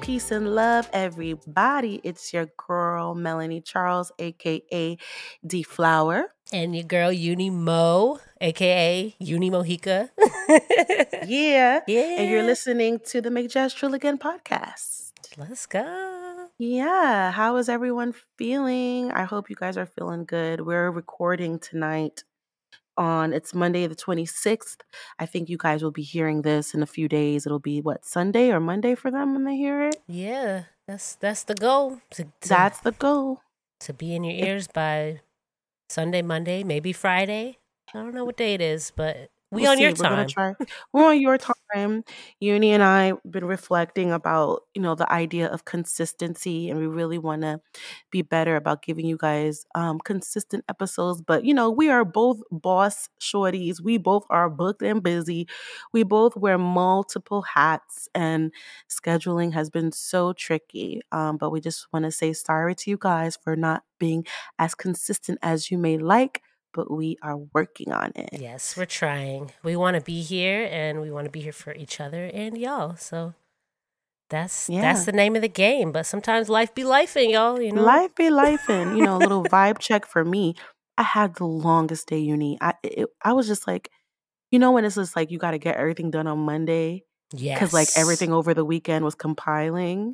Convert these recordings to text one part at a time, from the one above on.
peace, and love, everybody. It's your girl, Melanie Charles, aka D Flower. And your girl, Uni Mo, a.k.a. Uni Mojica. Yeah. Yeah. And you're listening to the Make Jazz Trill Again podcast. Let's go. Yeah. How is everyone feeling? I hope you guys are feeling good. We're recording tonight it's Monday the 26th. I think you guys will be hearing this in a few days. It'll be Sunday or Monday for them when they hear it? Yeah, that's the goal. That's the goal. To be in your ears by Sunday, Monday, maybe Friday. I don't know what day it is, but we'll on your time. We're gonna try. We're on your time. Uni and I have been reflecting about, the idea of consistency, and we really want to be better about giving you guys consistent episodes. But we are both boss shorties. We both are booked and busy. We both wear multiple hats, and scheduling has been so tricky. But we just want to say sorry to you guys for not being as consistent as you may like. But we are working on it. Yes, we're trying. We want to be here, and we want to be here for each other and y'all. So that's the name of the game. But sometimes life be lifing, y'all. Life be lifing. A little vibe check for me. I had the longest day, Uni. I was just like, when it's just like you got to get everything done on Monday. Yes. Because everything over the weekend was compiling.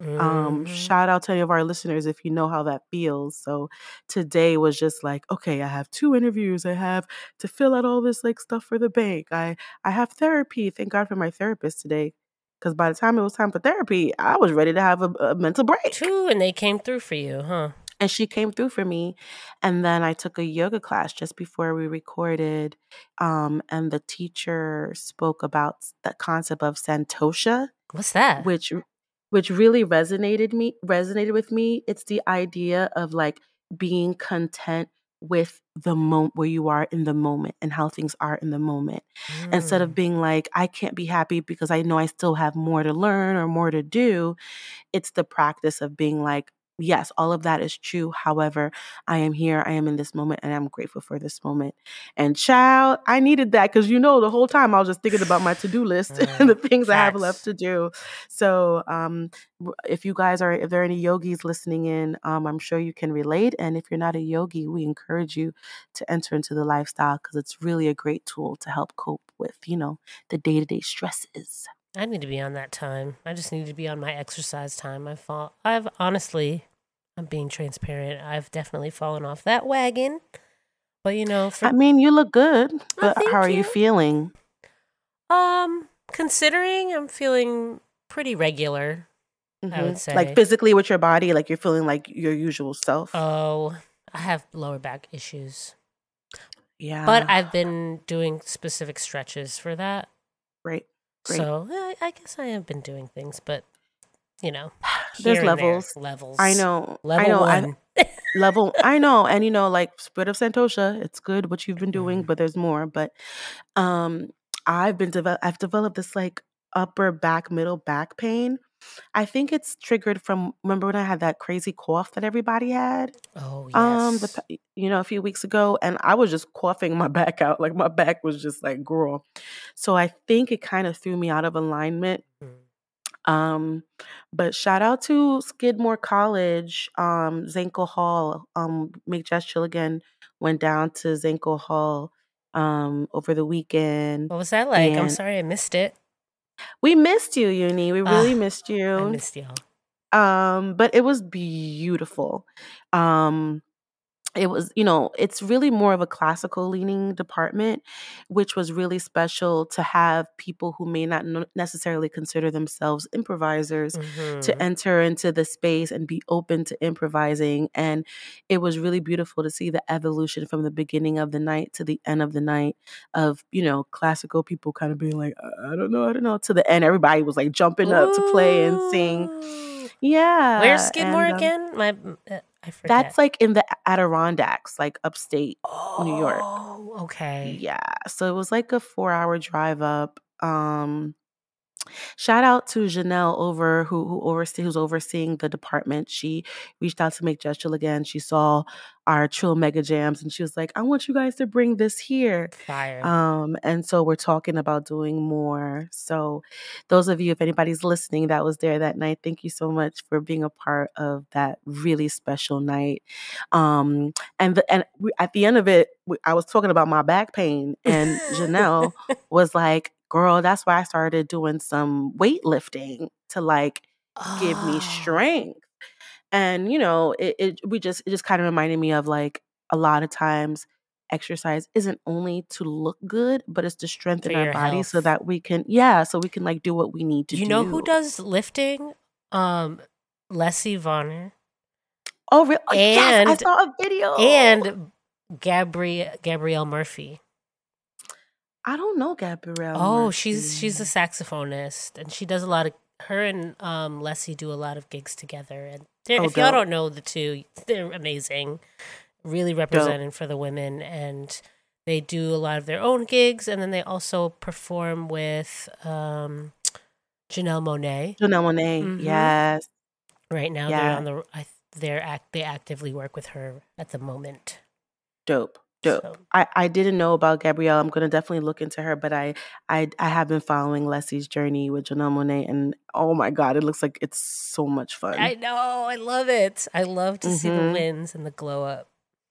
Shout out to any of our listeners if you know how that feels. So today was just like, okay, I have 2 interviews. I have to fill out all this stuff for the bank. I have therapy. Thank God for my therapist today. Because by the time it was time for therapy, I was ready to have a mental break. True, and they came through for you, huh? And she came through for me. And then I took a yoga class just before we recorded. And the teacher spoke about the concept of Santosha. What's that? Which really resonated with me. It's the idea of being content with the moment where you are in the moment and how things are in the moment. Instead of being like, I can't be happy because I know I still have more to learn or more to do. It's the practice of being like, yes, all of that is true. However, I am here. I am in this moment, and I'm grateful for this moment. And child, I needed that because the whole time I was just thinking about my to-do list and the things I have left to do. So, if there are any yogis listening in, I'm sure you can relate. And if you're not a yogi, we encourage you to enter into the lifestyle because it's really a great tool to help cope with, the day-to-day stresses. I need to be on that time. I just need to be on my exercise time. I've honestly, I'm being transparent. I've definitely fallen off that wagon. But you look good. But how are you feeling? Considering I'm feeling pretty regular, I would say. Like physically with your body, like you're feeling like your usual self. Oh, I have lower back issues. Yeah. But I've been doing specific stretches for that. Great. So I guess I have been doing things, but there's levels. I know. Level 1. I know. And Spirit of Santosha, it's good what you've been doing, but there's more. But I've developed this upper back, middle back pain. I think it's triggered from, remember when I had that crazy cough that everybody had? Oh, yes. A few weeks ago, and I was just coughing my back out. Like my back was just girl. So I think it kind of threw me out of alignment. But shout out to Skidmore College, Zanko Hall, Make Jazz Chill Again went down to Zanko Hall, over the weekend. What was that like? I'm sorry I missed it. We missed you, Uni. We really missed you. I missed y'all. But it was beautiful. It was, it's really more of a classical leaning department, which was really special to have people who may not necessarily consider themselves improvisers to enter into the space and be open to improvising. And it was really beautiful to see the evolution from the beginning of the night to the end of the night of, classical people kind of being like, I don't know, to the end. Everybody was jumping up to play and sing. Yeah. Where's Skidmore again? I forget. That's in the Adirondacks, upstate New York. Oh, okay. Yeah. So it was a 4-hour drive up. Shout out to Janelle over who's overseeing the department. She reached out to Make Gesture again. She saw our Trill Mega Jams and she was like, I want you guys to bring this here. Fire. And so we're talking about doing more. So those of you, if anybody's listening that was there that night, thank you so much for being a part of that really special night. At the end of it, I was talking about my back pain and Janelle was like, girl, that's why I started doing some weightlifting to like give me strength. And it just kind of reminded me of like a lot of times exercise isn't only to look good, but it's to strengthen For our your body so health. that we can like do what we need to You know who do. does lifting? Leslie Vonner. Oh, really? Oh, yes, I And saw a video. and Gabrielle Murphy. I don't know Gabrielle Oh, Murphy. she's a saxophonist, and she does a lot of. Her and Leslie do a lot of gigs together, and if y'all dope. don't know the two, they're amazing. Really representing for the women, and they do a lot of their own gigs, and then they also perform with Janelle Monáe. Janelle Monáe, yes. Right now, Yeah. they actively work with her at the moment. Dope. So. I didn't know about Gabrielle. I'm gonna definitely look into her, but I have been following Leslie's journey with Janelle Monáe, and oh my god, it looks like it's so much fun. I know, I love it. I love to see the wins and the glow up.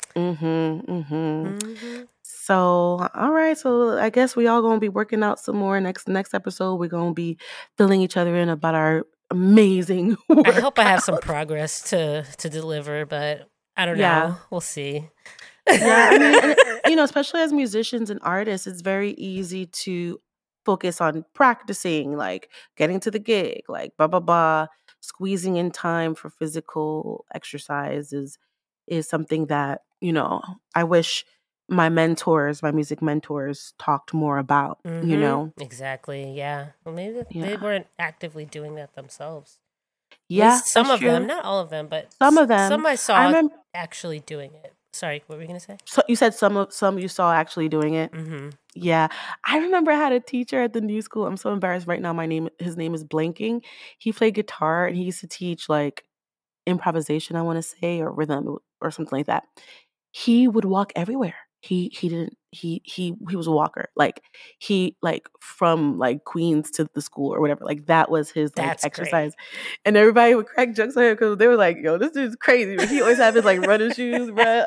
So, all right. So I guess we all gonna be working out some more next episode. We're gonna be filling each other in about our amazing workouts. I hope I have some progress to deliver, but I don't know. We'll see. Yeah, I mean, and, especially as musicians and artists, it's very easy to focus on practicing, like getting to the gig, like blah blah blah. Squeezing in time for physical exercise is something that I wish my music mentors, talked more about. Exactly. Yeah. Well, maybe they weren't actively doing that themselves. Yeah, some of them, not all of them, but some of them. Some I saw actually doing it. Sorry, what were you gonna say? So you said some you saw actually doing it. Yeah, I remember I had a teacher at the new school. I'm so embarrassed right now. His name is blanking. He played guitar and he used to teach like improvisation, I want to say, or rhythm or something like that. He would walk everywhere. He was a walker. Like from like Queens to the school or whatever. Like that was his exercise. Great. And everybody would crack jokes on him because they were like, yo, this dude's crazy. But he always had his like running shoes, bro.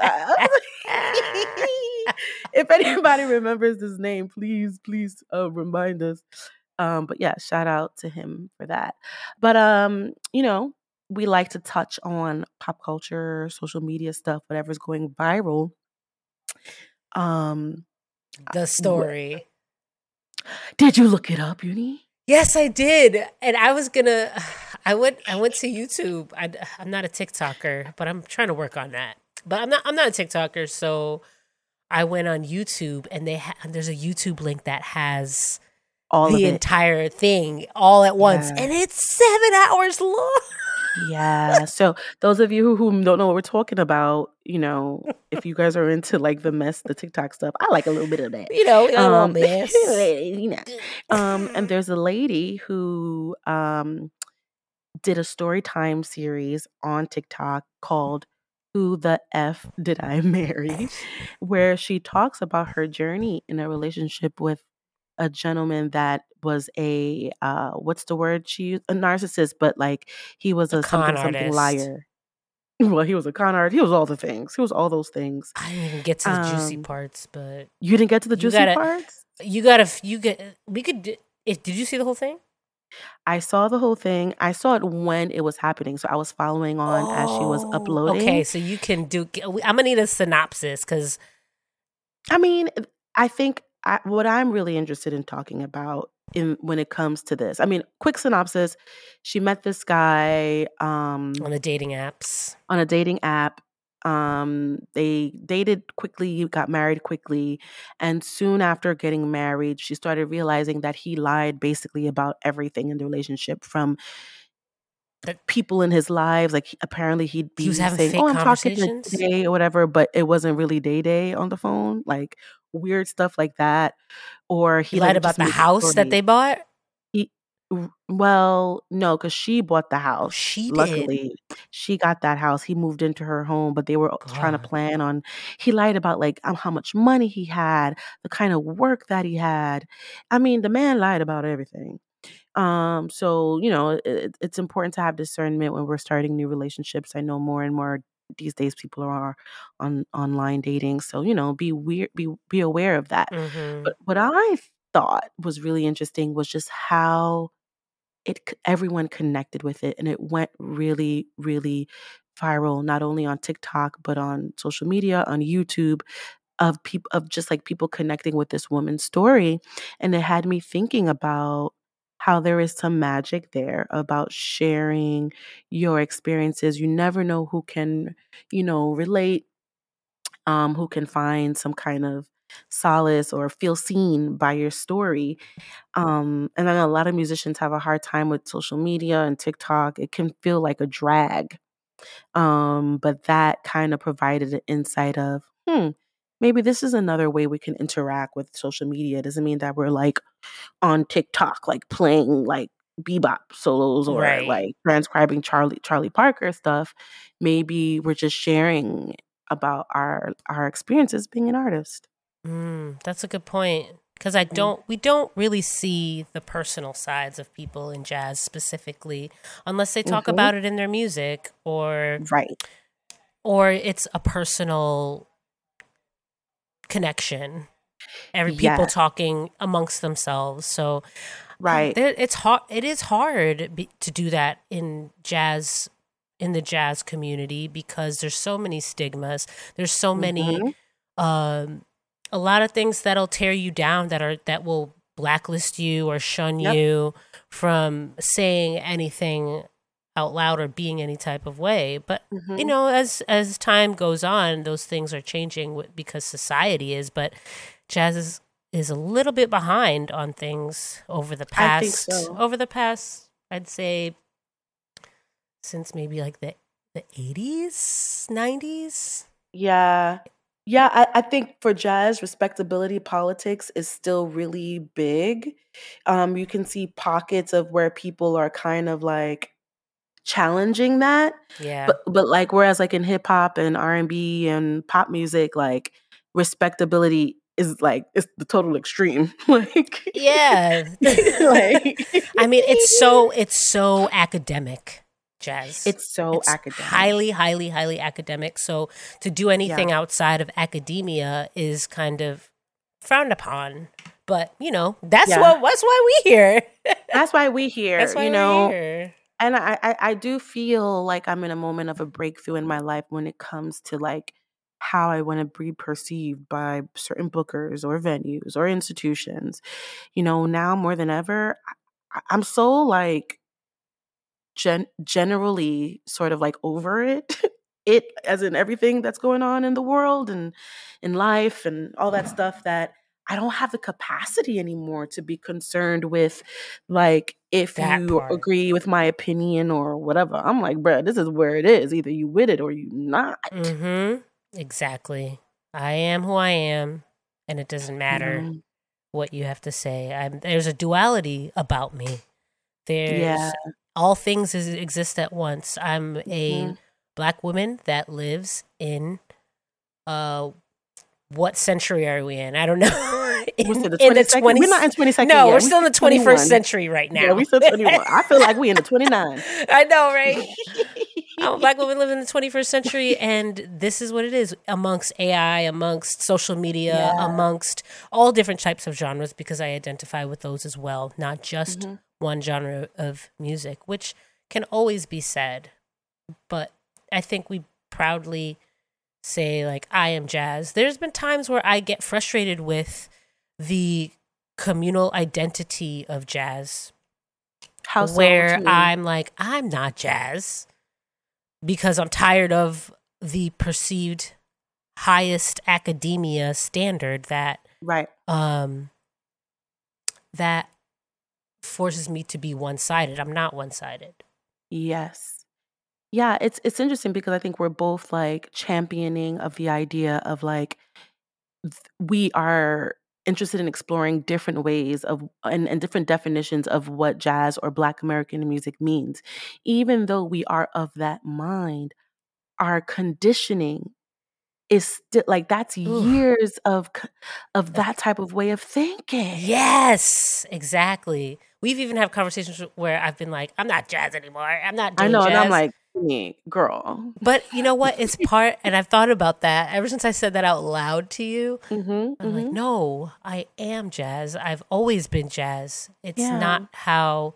If anybody remembers his name, please remind us. But yeah, shout out to him for that. But we like to touch on pop culture, social media stuff, whatever's going viral. The story. Did you look it up, Uni? Yes, I did. And I was gonna. I went to YouTube. I'm not a TikToker, but I'm trying to work on that. But I'm not a TikToker, so I went on YouTube, and there's a YouTube link that has all the entire thing all at once, and it's 7 hours long. Yeah. So those of you who don't know what we're talking about, if you guys are into like the TikTok stuff, I like a little bit of that. A mess. And there's a lady who did a story time series on TikTok called Who the F Did I Marry? Where she talks about her journey in a relationship with a gentleman that was a what's the word she used? A narcissist, but like he was a something liar. Well, he was a con artist. He was all the things. He was all those things. I didn't even get to the juicy parts, but you didn't get to the juicy parts. Did you see the whole thing? I saw the whole thing. I saw it when it was happening, so I was following on as she was uploading. Okay, so you can do. I'm gonna need a synopsis because, I mean, I think what I'm really interested in talking about when it comes to this. I mean, quick synopsis: she met this guy on the dating apps. On a dating app. They dated quickly, got married quickly, and soon after getting married, she started realizing that he lied basically about everything in the relationship, from people in his lives. Like apparently he'd be saying, "Oh, I'm talking today" or whatever, but it wasn't really day on the phone. Like weird stuff like that. Or he lied about the house that they bought. Well, no, because she bought the Oh, house. she did. Luckily, she got that house. He moved into her home, but they were trying to God. plan on he lied about, like, how much money he had, the kind of work that he had. I mean, the man lied about everything. So, it's important to have discernment when we're starting new relationships. I know more and more these days people are on online dating. So, be weird, be aware of that. Mm-hmm. But what I thought was really interesting was just how everyone connected with it, and it went really, really viral, not only on TikTok, but on social media, on YouTube, of people of just like people connecting with this woman's story. And it had me thinking about how there is some magic there about sharing your experiences. You never know who can, relate, who can find some kind of solace or feel seen by your story. And I know a lot of musicians have a hard time with social media and TikTok. It can feel like a drag. But that kind of provided an insight of, maybe this is another way we can interact with social media. It doesn't mean that we're like on TikTok, like playing like bebop solos or Right. like transcribing Charlie Parker stuff. Maybe we're just sharing about our experiences being an artist. That's a good point. Because we don't really see the personal sides of people in jazz specifically, unless they talk Mm-hmm. about it in their music, Right. or it's a personal connection. Every people Yes. talking amongst themselves. So Right. it's hard. It is hard to do that in the jazz community because there's so many stigmas. There's so many Mm-hmm. um, a lot of things that'll tear you down that will blacklist you or shun Yep. you from saying anything out loud or being any type of way. But Mm-hmm. as time goes on, those things are changing because society is. But jazz is a little bit behind on things I think so. over the past, I'd say, since maybe like the 80s, 90s. Yeah. Yeah, I think for jazz, respectability politics is still really big. You can see pockets of where people are kind of like challenging that. Yeah. But like whereas like in hip hop and R&B and pop music, like respectability is like it's the total extreme. Like Yeah. like I mean, it's so academic, jazz. it's so It's academic. highly, highly, highly academic. So to do Yeah. anything outside of academia is kind of frowned upon. But Yeah. that's why we here. That's why we That's here, why we're here. and I do feel like I'm in a moment of a breakthrough in my life when it comes to like how I want to be perceived by certain bookers or venues or institutions. Now more than ever, I'm so like generally sort of like over it. It as in everything that's going on in the world and in life and all that stuff that I don't have the capacity anymore to be concerned with like if That you part. agree with my opinion or whatever. I'm like, bruh, this is where it is. Either you with it or you not. Mm-hmm. Exactly. I am who I am, and it doesn't You matter know? what you have to say. There's a duality about me. Yeah. There's all things exist at once. I'm a Mhm. black woman that lives in uh what century are we in? I don't know. What's it, the In the 22nd? We're not 20s. in 22nd No, we're yet. We still in still the 21st 21. century right Yeah, now. we still 21. I feel like we in the 29. I know, right? I'm a black woman living in the 21st century, and this is what it is amongst AI, amongst social media, Yeah. amongst all different types of genres, because I identify with those as well, not just Mhm. one genre of music, which can always be said. But I think we proudly say, like, I am jazz. There's been times where I get frustrated with the communal identity of jazz, How so? What where you mean? I'm like, I'm not jazz because I'm tired of the perceived highest academia standard Right. um that forces me to be one-sided. I'm not one-sided. Yes. Yeah, it's interesting because I think we're both like championing of the idea of like we are interested in exploring different ways of and different definitions of what jazz or Black American music means. Even though we are of that mind, our conditioning is still like that's Ooh. years of that type of way of thinking. Yes, exactly. We've even had conversations where I've been like, I'm not jazz anymore. I'm not I doing know, and I'm jazz. like, girl. But you know what? It's part, and I've thought about that ever since I said that out loud to you. Mhm, I'm like, mhm. no, I am jazz. I've always been jazz. It's Yeah. not how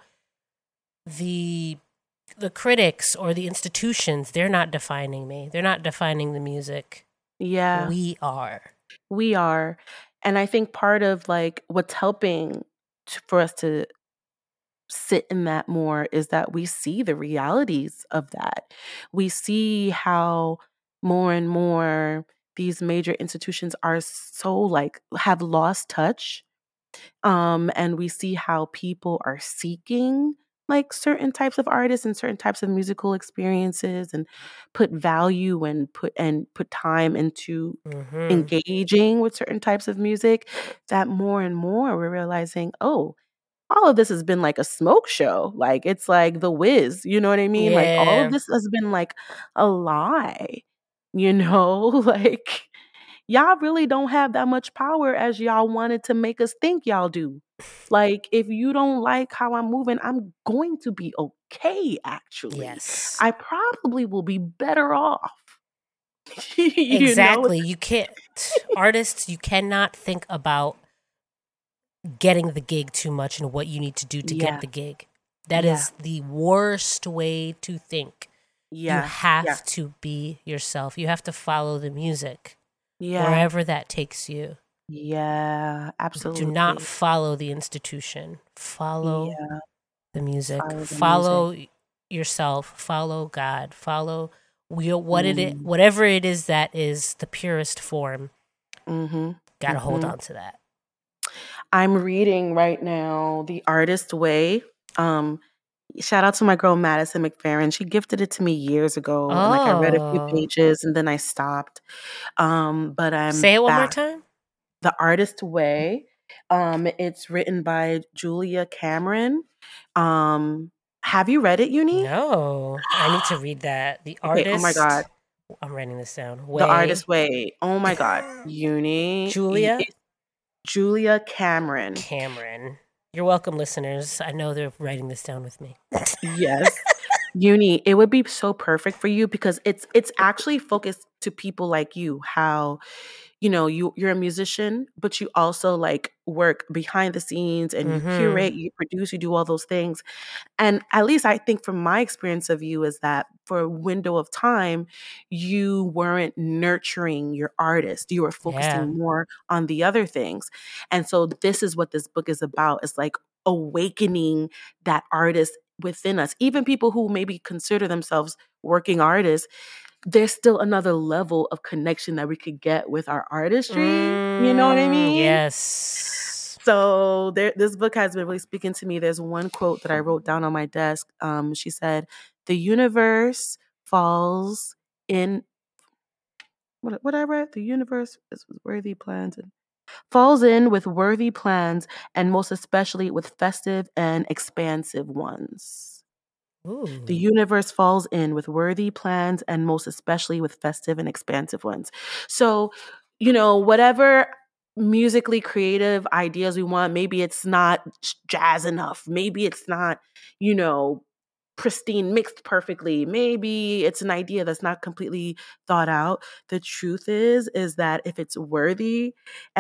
the critics or the institutions, they're not defining me. They're not defining the music. Yeah. We are. We are. And I think part of like what's helping for us to sit in that more is that we see the realities of that. We see how more and more these major institutions are so like have lost touch. And we see how people are seeking like certain types of artists and certain types of musical experiences and put value and put time into Mm-hmm. engaging with certain types of music, that more and more we're realizing, oh, all of this has been like a smoke show. Like it's like The Wiz, you know what I mean? Like all of Yeah. this has been like a lie, you know? Like y'all really don't have that much power as y'all wanted to make us think y'all do. Like if you don't like how I'm moving, I'm going to be okay actually. Yes. I probably will be better off. You know? Exactly. You can't, artists, you cannot think about getting the gig too much and what you need to do to get Yeah. the gig. That Yeah. is the worst way to think. You Yeah. Yeah. have to be yourself. You have to follow the music Yeah. wherever that takes you. Yeah, Do not absolutely. follow the institution. Follow Yeah, the music. follow the music. Follow yourself. Follow God. Follow Mm, whatever it is that is the purest form. mhm, Got to hold mhm. on to that. I'm reading right now The Artist Way. Um, Shout out to my girl Madison McFerrin. She gifted it to me years ago, and like I read a few Oh, pages and then I stopped. But I'm say it one more back. time. The Artist Way. It's written by Julia Cameron. Um, have you read it, Uni? No, I need to read that. The Okay, oh my God. artist. I'm writing this down. The Way. Artist Way. Oh my God. Julia Julia Cameron. Cameron. You're welcome, listeners. I know they're writing this down with me. Yes. Uni, it would be so perfect for you because it's actually focused to people like you, how you're a musician, but you also like work behind the scenes and you Mm-hmm. curate, you produce, you do all those things. And at least I think from my experience of you is that for a window of time, you weren't nurturing your artist. You were Yeah. focusing more on the other things. And so this is what this book is about. It's like awakening that artist within us. Even people who maybe consider themselves working artists, there's still another level of connection that we could get with our artistry. You know what I mean? Yes. So this book has been really speaking to me. There's one quote that I wrote down on my desk. She said, "The universe falls in what I read. The universe is worthy plans and falls in with worthy plans, and most especially with festive and expansive ones." The Ooh. universe falls in with worthy plans and most especially with festive and expansive ones. So, whatever musically creative ideas we want, maybe it's not jazz enough. Maybe it's not, you know, pristine mixed perfectly. Maybe it's an idea that's not completely thought out. The truth is that if it's worthy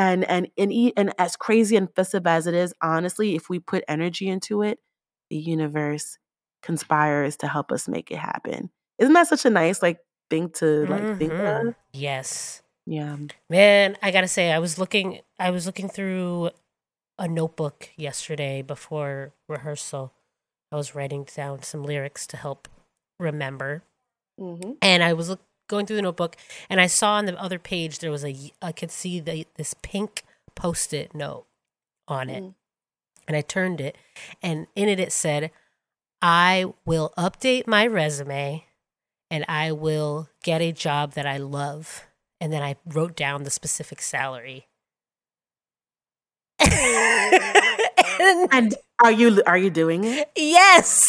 and as crazy and festive as it is, honestly, if we put energy into it, the universe conspires to help us make it happen. Isn't that such a nice like thing to like think Mm-hmm. of? Yes. Yeah. Man, I gotta say, I was looking through a notebook yesterday before rehearsal. I was writing down some lyrics to help remember. Mm-hmm. And I was going through the notebook, and I saw on the other page there was I could see this pink post-it note on it. Mm. And I turned it, and in it said, I will update my resume and I will get a job that I love. And then I wrote down the specific salary. And are you doing it? Yes.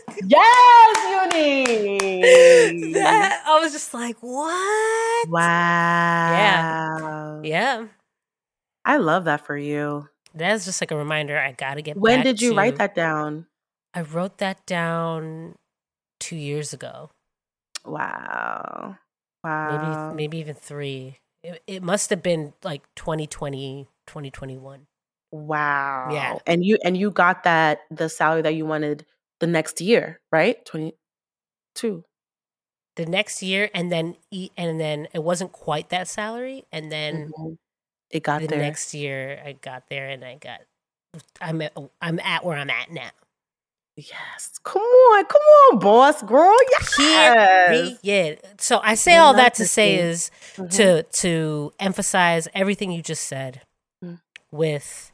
Yes, Uni. That I was just like, what? Yeah. Wow. Yeah. I love that for you. That's just like a reminder. I got to get When back did you write to. that down? I wrote that down 2 years ago. Wow. Maybe even 3. It must have been like 2020, 2021. Wow. Yeah. And you got the salary that you wanted the next year, right? 22. The next year, and then it wasn't quite that salary, and then Mhm. It got the there. next year I got there, and I'm at where I'm at now. Yes. Come on, boss girl. Yes. Period. So I say all that to say is Mhm. to emphasize everything you just said Mm. with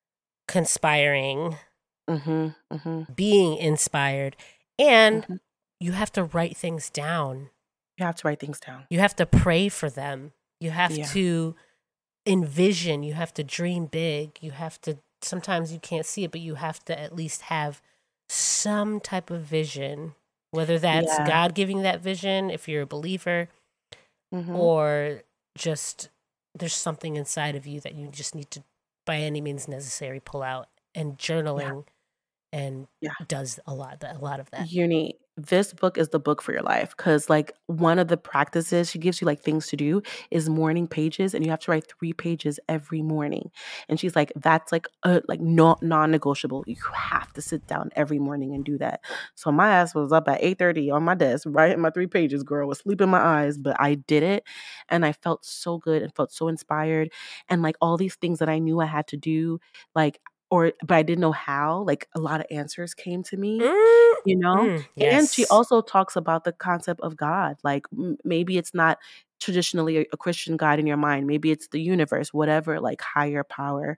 conspiring, Mhm. Mhm. being inspired, and Mhm. you have to write things down. You have to write things down. You have to pray for them. You have Yeah. to envision. You have to dream big. You have to, sometimes you can't see it, but you have to at least have some type of vision, whether that's Yeah. God giving that vision, if you're a believer, Mhm. or just there's something inside of you that you just need to, by any means necessary, pull out. And journaling and Yeah. does a lot of that. Uni, this book is the book for your life because, like, one of the practices she gives you, like, things to do is morning pages, and you have to write 3 pages every morning. And she's like, that's like no non-negotiable. You have to sit down every morning and do that. So my ass was up at 8:30 on my desk writing my 3 pages, girl, with sleep in my eyes, but I did it, and I felt so good and felt so inspired, and like all these things that I knew I had to do, like, but I didn't know how, like a lot of answers came to me, you know? And she Yes. also talks about the concept of God. Like, maybe it's not traditionally a Christian God in your mind. Maybe it's the universe, whatever, like higher power.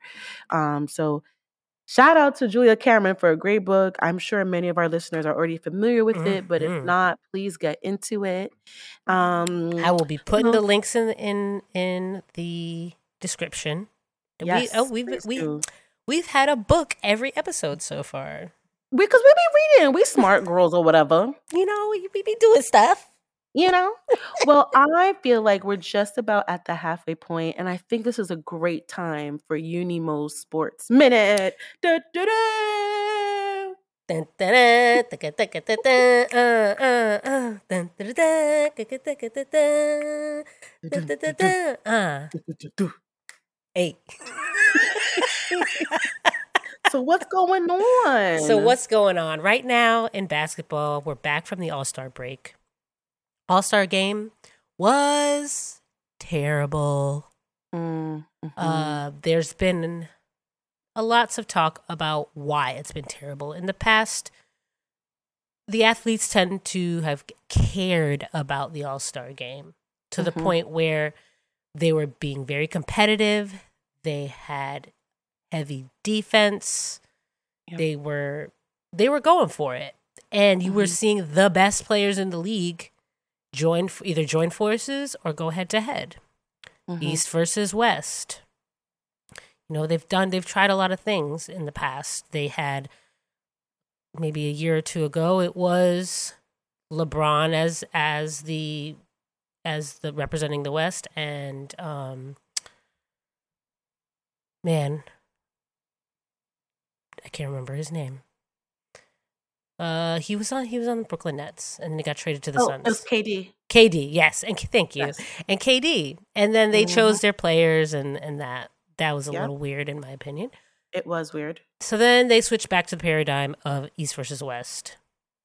So shout out to Julia Cameron for a great book. I'm sure many of our listeners are already familiar with it, but if not, please get into it. I will be You putting know, the links in the description. yes, please do. We've had a book every episode so far. Because we be reading, we smart girls or whatever. You know, we be doing stuff. You know? Well, I feel like we're just about at the halfway point, and I think this is a great time for Unimo's Sports Minute. Da, da, da. Dun, dun, dun, dun, dun, dun, dun, dun, dun, dun, dun, dun, dun, Hey. So what's going on? So what's going on? Right now in basketball, we're back from the All-Star break. All-Star game was terrible. There's been lots of talk about why it's been terrible. In the past, the athletes tend to have cared about the All-Star game to the point where they were being very competitive. They had heavy defense. Yep. They were going for it. And you were seeing the best players in the league either join forces or go head to head. East versus West. You know, they've tried a lot of things in the past. They had maybe a year or two ago, it was LeBron as the representing the West, and man, I can't remember his name. He was on the Brooklyn Nets, and then he got traded to the Suns. It was KD. KD, yes, and thank you, Yes. and KD, and then they chose their players, and that was a little weird in my opinion. It was weird. So then they switched back to the paradigm of East versus West,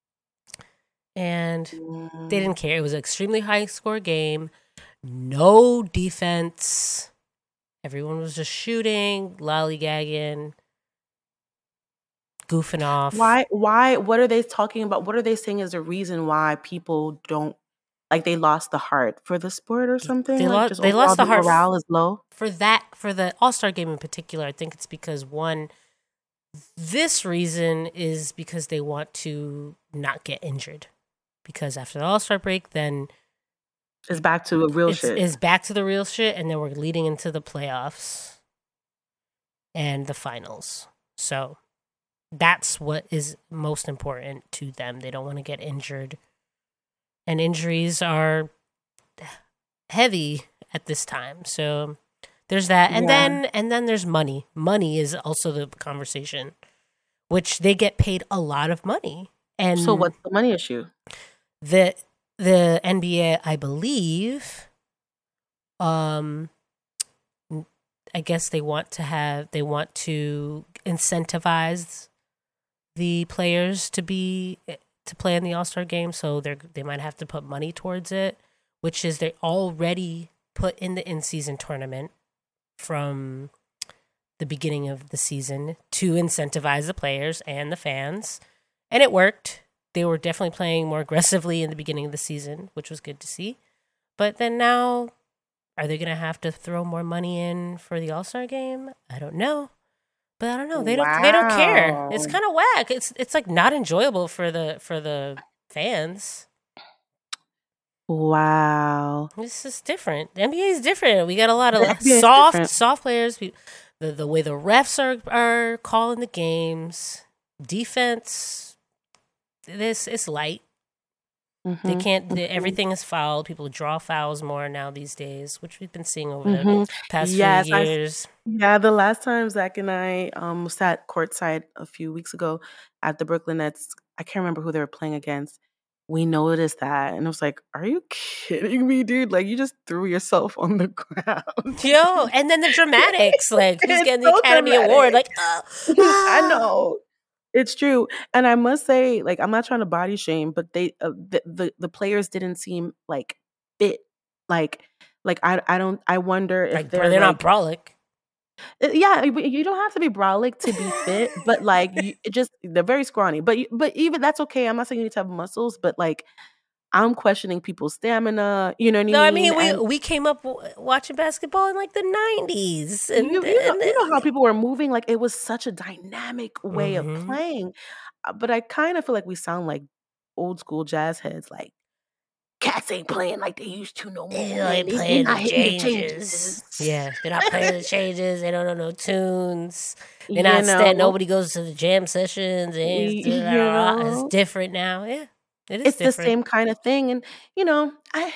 and they didn't care. It was an extremely high score game, no defense. Everyone was just shooting, lollygagging, goofing off. Why? What are they talking about? What are they saying is the reason why people don't, like, they lost the heart for the sport or something? They Like, lost the heart. Morale is low? For the All-Star game in particular, I think it's because this reason is because they want to not get injured. Because after the All-Star break, then It's back to a real shit. It's back to the real shit, and then we're leading into the playoffs. and the finals. So that's what is most important to them. They don't want to get injured. And injuries are heavy at this time. So there's that. Yeah. And then there's money. Money is also the conversation, which they get paid a lot of money. So And what's the money issue? the the NBA, I believe, um I guess they want to incentivize the players to play in the All-Star game, so they might have to put money towards it, which is they already put in the in-season tournament from the beginning of the season to incentivize the players and the fans, and it worked. They were definitely playing more aggressively in the beginning of the season, which was good to see. But then now, are they going to have to throw more money in for the All-Star game? I don't know. But I don't know. They don't care. It's Wow. kind of whack. It's like not enjoyable for the fans. Wow. This is different. The NBA is different. We got a lot The of NBA is different. soft players. The way the refs are calling the games, defense. This is light. They Mhm. can't. Mhm. Everything is fouled. People draw fouls more now these days, which we've been seeing over the Mhm. past few Yes, years. yeah, the last time Zach and I sat courtside a few weeks ago at the Brooklyn Nets, I can't remember who they were playing against. We noticed that, and I was like, "Are you kidding me, dude? Like, you just threw yourself on the ground." Yo, and then the dramatics, like who's It's getting the so Academy Award, dramatic. like, I know. It's true, and I must say, like, I'm not trying to body shame, but the players didn't seem, like, fit. Like I don't I wonder if like, bro, they're, they're not like, brolic. yeah, you don't have to be brolic to be fit, but, like, you it just they're very scrawny, but even that's okay. I'm not saying you need to have muscles, but, like, I'm questioning people's stamina, you know what I No, I mean? mean And we came up watching basketball in like the '90s, you know how people were moving, like, it was such a dynamic way of mm-hmm. playing, but I kinda feel like we sound like old school jazz heads, like, "Cats ain't playing like they used to no more, They man. ain't They're playing the not hitting the changes. changes." Yeah, they're not playing the changes. They don't know no tunes. They're You not stand. know? Nobody goes to the jam sessions. You It's know? different now. Yeah, it is It's the different. same kinda thing, and, I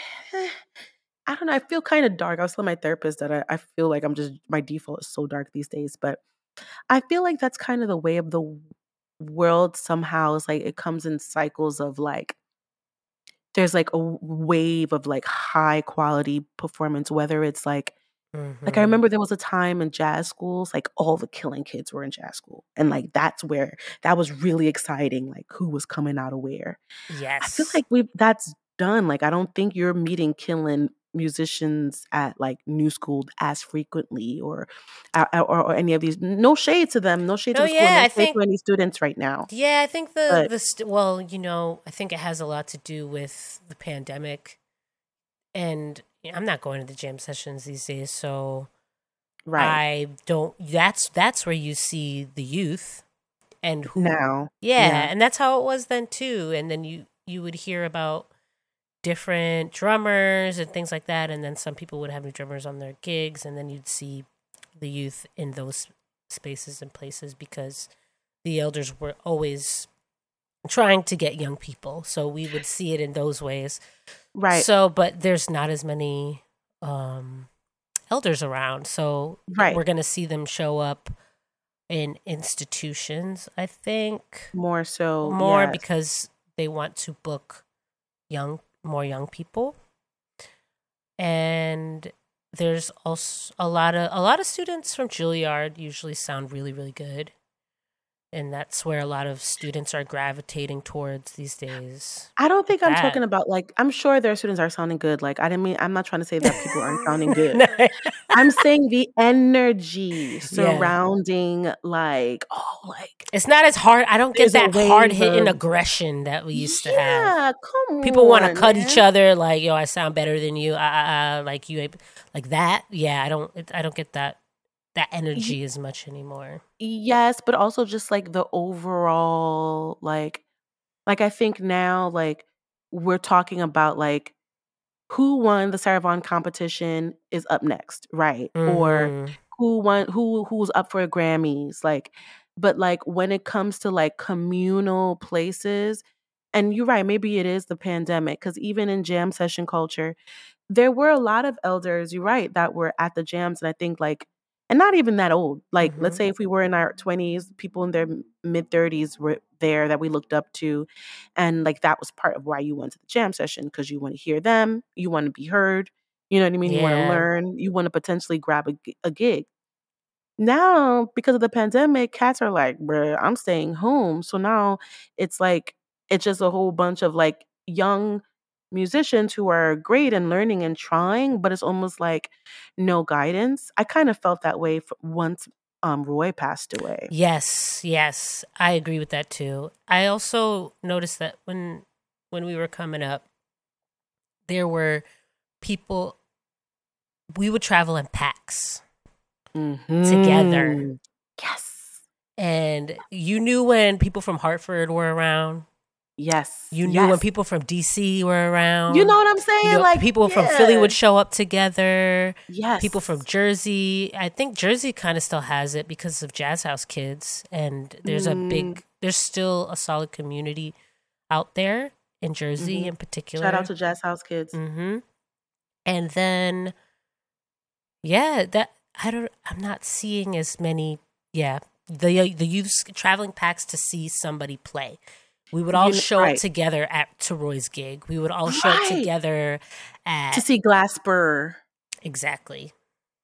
I don't know, I feel kinda dark. I was telling my therapist that I feel like I'm just my default is so dark these days, but I feel like that's kind of the way of the world somehow. It's like it comes in cycles of, like there's, like, a wave of, like, high quality performance, whether it's, I Mm-hmm. remember there was a time in jazz schools, like, all the killing kids were in jazz school, and, like, that's where that was really exciting, like, who was coming out of where. I feel Yes. like that's done, like, I don't think you're meeting killing musicians at, like, New School as frequently or any of these no shade to them, no shade to Oh the school, yeah, no I shade think to any students right now, I think but well, I think it has a lot to do with the pandemic, and I'm not going to the jam sessions these days, so right, I don't. That's where you see the youth and who, now, yeah, yeah, and that's how it was then too. And then you would hear about different drummers and things like that, and then some people would have new drummers on their gigs, and then you'd see the youth in those spaces and places because the elders were always trying to get young people, so we would see it in those ways. right, So, but there's not as many elders around, so right, we're gonna see them show up in institutions, I think, more so, more yes. because they want to book more young people. And there's also a lot of students from Juilliard usually sound really, really good. And that's where a lot of students are gravitating towards these days. I don't think I'm That. talking about, like I'm sure their students are sounding good, like, I'm not trying to say that people aren't sounding good. No, I'm saying the energy yeah. surrounding, like, oh, like, It's not as hard. I don't get there's a that hard wave hitting of aggression that we used to have. yeah, come People want to on, cut each man. other like, yo, I sound better than you. Like you, like that. Yeah, I don't get that Y energy as much anymore. yes, but also just, like, the overall, I think now, like, we're talking about, who won the Sarah Vaughan competition is up next, right? Or Mm-hmm. who's up for Grammys, like, but, like, when it comes to, like, communal places, and you're right, maybe it is the pandemic, because even in jam session culture, there were a lot of elders, you're right, that were at the jams, and I think, like, and not even that old, like, let's Mm-hmm. say if we were in our 20s, people in their mid-30s were there that we looked up to, and, like, that was part of why you went to the jam session, because you wanna hear them, you wanna be heard, you know what I mean? You wanna Yeah. learn, you wanna potentially grab a gig. Now, because of the pandemic, cats are like, "Bruh, I'm staying home." So now it's like it's just a whole bunch of, like, young musicians who are great and learning and trying, but it's almost like no guidance. I kind of felt that way once, Roy passed away. Yes, yes, I agree with that too. I also noticed that when we were coming up, there were people. We would travel in packs together, Mhm. Yes. and you knew when people from Hartford were around. Yes. You knew when Yes. people from DC were You know around. what I'm You saying? know, Like, people from Philly yeah. would show up together. People from Yes. Jersey. I think Jersey kind of still has it because of Jazz House Kids. And Mm, there's still a solid community out there in Jersey mhm. in Shout out particular. to Jazz House Kids. Hmm. And then, yeah, I'm not seeing as many, yeah, the youth traveling packs to see somebody play. We would all show up Right. together at Roy's gig. We would all show up Right. together To at see Glasper, exactly.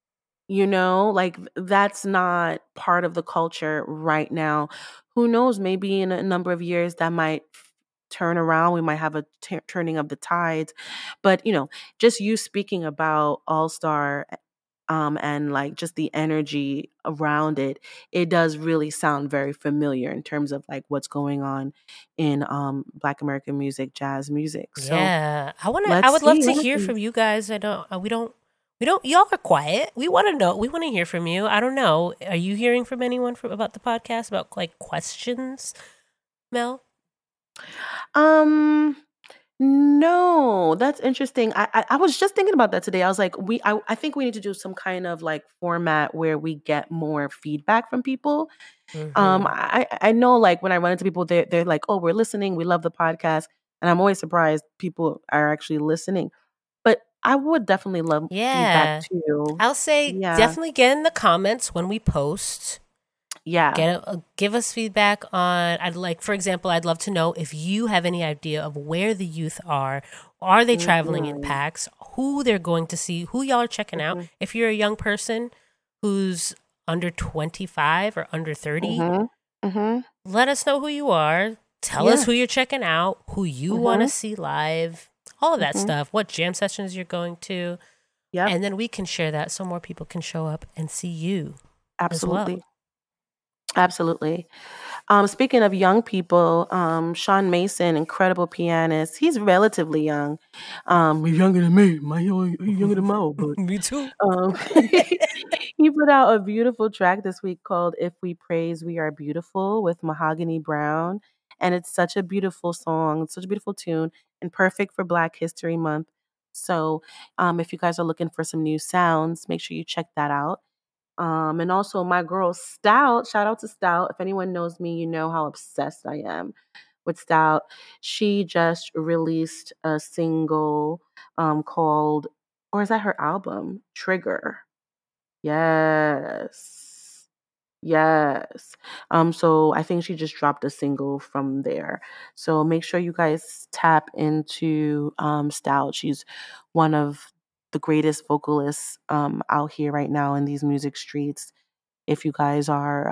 like, that's not part of the culture right now. Who knows, maybe in a number of years that might turn around, we might have a turning of the tides, but, just you speaking about All-Star, and, like, just the energy around it, it does really sound very familiar in terms of, like, what's going on in, Black American music, jazz music, so Yeah, I let's would love see, to let's hear see. from you guys. I don't. We don't. Y'all are quiet. We want to know. We want to hear from you. I don't know. Are you hearing from anyone about the podcast about like questions, Mel? Um No, that's interesting. I was just thinking about that today. I was like, I think we need to do some kind of like format where we get more feedback from people. Mm-hmm. I know like when I run into people, they're like, oh, we're listening, we love the podcast, and I'm always surprised people are actually listening. But I would definitely love feedback Yeah, too. I'll say Yeah, definitely get in the comments when we post. yeah. Give us feedback on. I'd like, for example, I'd love to know if you have any idea of where the youth are. Are they traveling in Hmm. packs? Who they're going to see? Who y'all are checking out? Hmm. If you're a young person who's under 25 or under 30, Hmm. Hmm. let us know who you are. Tell us Yeah. who you're checking out, who you want to Hmm. see live, all of that Hmm. stuff. What jam sessions you're going to, Yep. and then we can share that so more people can show up and see you as well. Absolutely. Absolutely. Speaking of young people, Sean Mason, incredible pianist. He's relatively young. He's younger than me. He's younger than Mo, but Me too. um, he put out a beautiful track this week called "If We Praise, We Are Beautiful" with Mahogany Brown, and it's such a beautiful song, it's such a beautiful tune, and perfect for Black History Month. So, if you guys are looking for some new sounds, make sure you check that out. And also my girl Stout, shout out to Stout. If anyone knows me, you know how obsessed I am with Stout. She just released a single called, or is that her album? Trigger. Yes. Yes. So I think she just dropped a single from there. So make sure you guys tap into Stout. She's one of the greatest vocalists out here right now in these music streets. If you guys are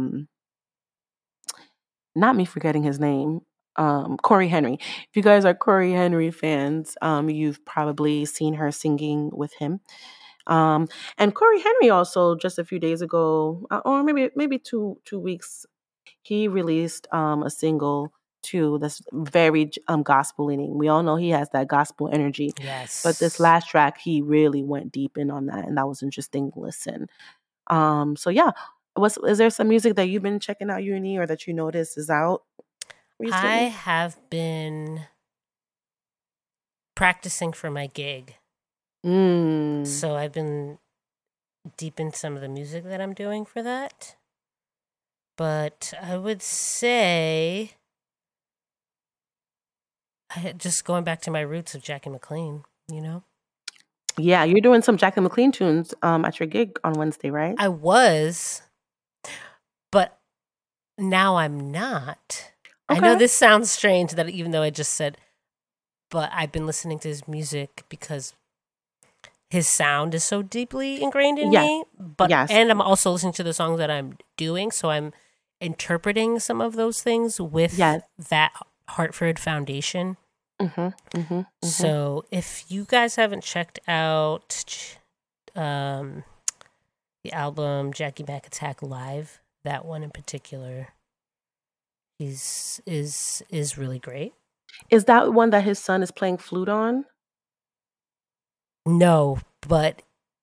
not me forgetting his name, Corey Henry. If you guys are Corey Henry fans, you've probably seen her singing with him. Um, and Corey Henry also just a few days ago, or maybe two weeks, he released a single too that's very gospel leaning. We all know he has that gospel energy, but this Yes. last track he really went deep in on that, and that was interesting to listen. So yeah, is there some music that you've been checking out, Uni, or that you notice is out I recently? have been practicing for my gig. Mm. So I've been deep in some of the music that I'm doing for that. But I would say just going back to my roots of Jackie McLean, you know? Yeah, you're doing some Jackie McLean tunes at your gig on Wednesday, right? I was, but now I'm not. I know Okay. this sounds strange that even though I just said, but I've been listening to his music because his sound is so deeply ingrained in Yes. me. But Yes. and I'm also listening to the songs that I'm doing, so I'm interpreting some of those things with Yes. that Hartford foundation. Mhm. Mhm. Mhm. So if you guys haven't checked out um, the album Jackie Mac Attack Live, that one in particular, is really great. Is that one that his son is playing flute on? No, but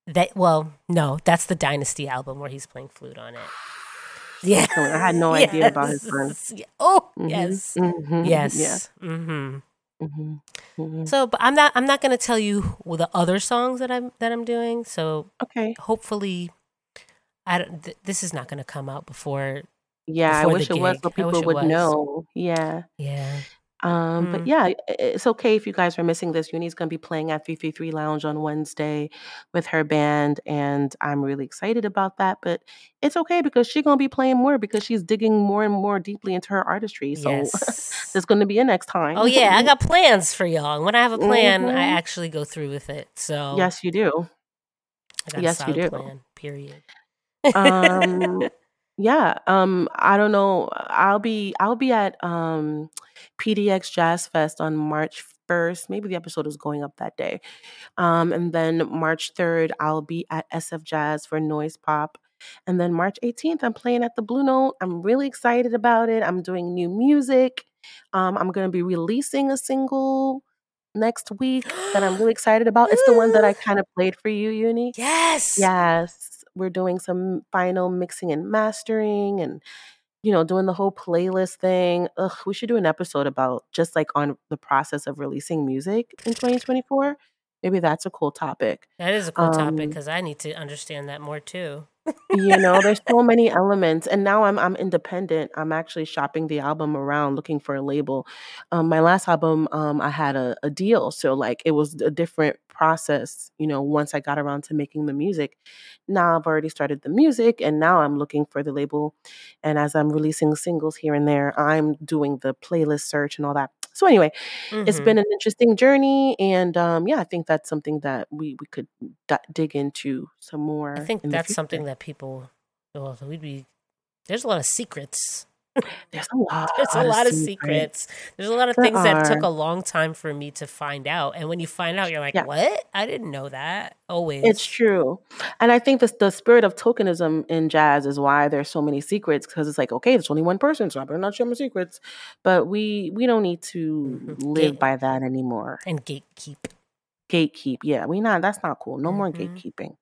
no, that's the Dynasty album where he's playing flute on it. So Yeah. killing. I had no idea about his son. Yes. Oh, Mhm. yes. Mhm. Yeah. Yes. Mm-hmm. Mhm. Mhm. So, but I'm not going to tell you the other songs that I'm doing. So, Okay. hopefully, I don't. This is not going to come out Yeah, I before the wish it was so gig. I wish people it would was. know. Yeah. Yeah. But Mm. yeah, it's okay if you guys are missing this. Uni's gonna be playing at 333 Lounge on Wednesday with her band, and I'm really excited about that. But it's okay because she's gonna be playing more because she's digging more and more deeply into her artistry. So Yes. there's gonna be a next Oh time. yeah, I got plans for y'all. And when I have a plan, I Hmm. actually go through with it. So Yes, you do. I got a Yes, you solid do. plan. Period. Um, yeah. I don't know. I'll be at PDX Jazz Fest on March 1st. Maybe the episode is going up that day. And then March 3rd, I'll be at SF Jazz for Noise Pop. And then March 18th, I'm playing at the Blue Note. I'm really excited about it. I'm doing new music. I'm going to be releasing a single next week that I'm really excited about. It's the one that I kind of played for you, Uni. Yes. Yes, we're doing some final mixing and mastering and doing the whole playlist thing. Ugh, we should do an episode about just like on the process of releasing music in 2024. Maybe that's a cool topic. That is a cool topic Um, because I need to understand that more too. there's so many elements, and now I'm independent. I'm actually shopping the album around, looking for a label. My last album, I had a deal, so like it was a different process. Once I got around to making the music, now I've already started the music, and now I'm looking for the label. And as I'm releasing singles here and there, I'm doing the playlist search and all that. So anyway, it's Mm-hmm. been an interesting journey, and yeah, I think that's something that we could dig into some I more think in the that's future. something that people, well, there's a lot of secrets. There's a There's a lot of lot of secrets. secrets. There's a lot of There things that are. took a long time for me to find out. And when you find out, you're like, Yeah, what? I didn't know that. it's Always. true. And I think the spirit of tokenism in jazz is why there's so many secrets because it's like, okay, there's only one person, so I better not share my secrets. But we don't need to Hmm. live by that anymore. And gatekeep. Gatekeep. Yeah, that's not cool. No more Hmm. gatekeeping.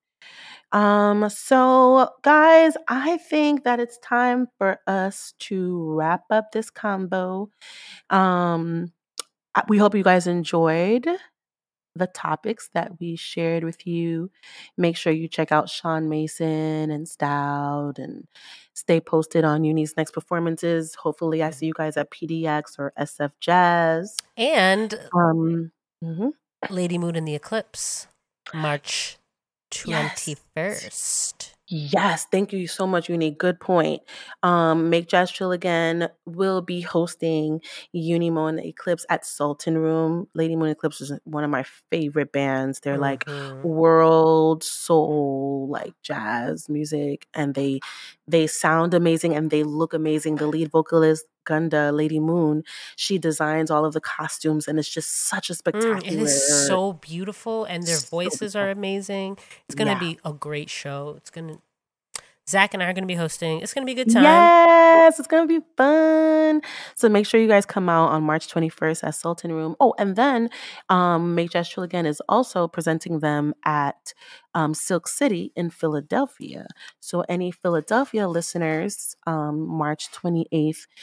So guys, I think that it's time for us to wrap up this combo. Um, we hope you guys enjoyed the topics that we shared with you. Make sure you check out Sean Mason and Stout and stay posted on Uni's next performances. Hopefully, I see you guys at PDX or SF Jazz. And Um, mhm. Lady Moon in the Eclipse, March Yes. 21st. Yes, thank you so much, Uni. Good point. Make Jazz Chill Again will be hosting Unimo and the Eclipse at Sultan Room. Lady Moon Eclipse is one of my favorite bands. They're like Hmm. world soul, like jazz music, and they sound amazing and they look amazing. The lead vocalist, Gunda, Lady Moon, she designs all of the costumes, and it's just such a It is spectacular, so beautiful, and their so voices are beautiful. amazing. It's gonna Yeah. be a great show. Zach and I are gonna be hosting. It's gonna be a good time. Yes, it's gonna be fun. So make sure you guys come out on March 21st at Sultan Room. Oh, and then Make Jazz Chill Again is also presenting them at Silk City in Philadelphia. So any Philadelphia listeners, March 28th,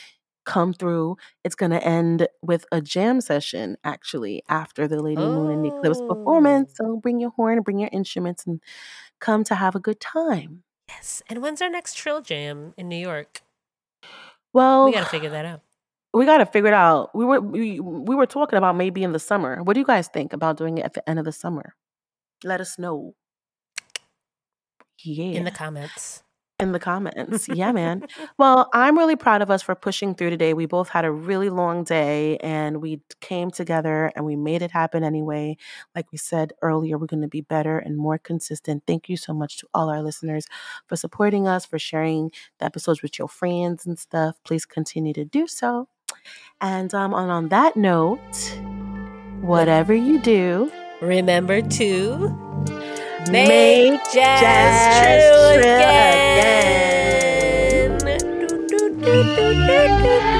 come through. It's going to end with a jam session, actually, after the Lady Moon and Eclipse performance. So bring your horn and bring your instruments and come to have a good time. Yes. And when's our next Trill Jam in New York? Well, we got to figure that out. We got to figure it out. We were talking about maybe in the summer. What do you guys think about doing it at the end of the summer? Let us know. Yeah. In the comments. Yeah, man. Well, I'm really proud of us for pushing through today. We both had a really long day and we came together and we made it happen anyway. Like we said earlier, we're going to be better and more consistent. Thank you so much to all our listeners for supporting us, for sharing the episodes with your friends and stuff. Please continue to do so. And on that note, whatever you do, remember to make jazz trill again.